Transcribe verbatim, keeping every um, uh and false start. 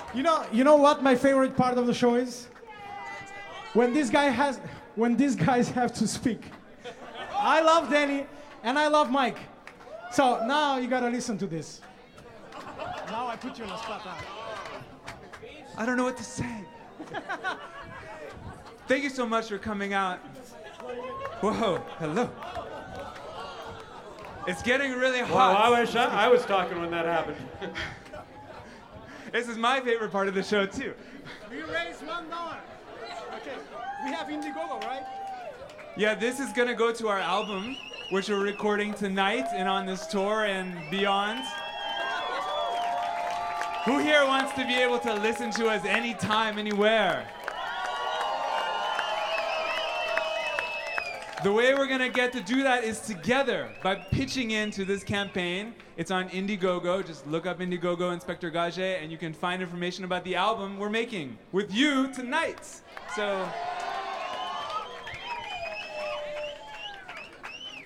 You know, you know what my favorite part of the show is? When this guy has, when these guys have to speak. I love Danny, and I love Mike. So now you gotta listen to this. Now I put you on the spot. Huh? I don't know what to say. Thank you so much for coming out. Whoa, hello. It's getting really hot. Wow, I wish I, I was talking when that happened. This is my favorite part of the show, too. We raised one dollar. Okay, we have Indiegogo, right? Yeah, this is gonna go to our album, which we're recording tonight and on this tour and beyond. Who here wants to be able to listen to us anytime, anywhere? The way we're gonna get to do that is together by pitching into this campaign. It's on Indiegogo. Just look up Indiegogo Inspector Gage and you can find information about the album we're making with you tonight. So.